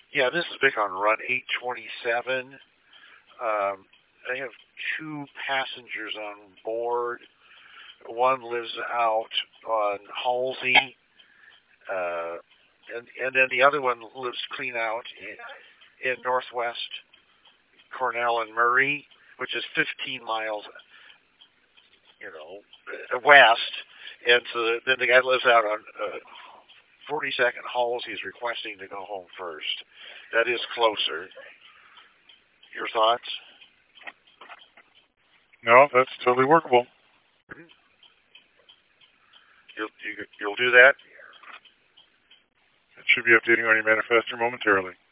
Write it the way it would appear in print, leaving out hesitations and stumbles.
Yeah, this is big on Run 827. They have two passengers on board. One lives out on Halsey, and then the other one lives clean out in Northwest Cornell and Murray, which is 15 miles, west. And so then the guy lives out on 42nd Halls. He's requesting to go home first. That is closer. Your thoughts? No, that's totally workable. You'll do that? It should be updating on your manifestor momentarily.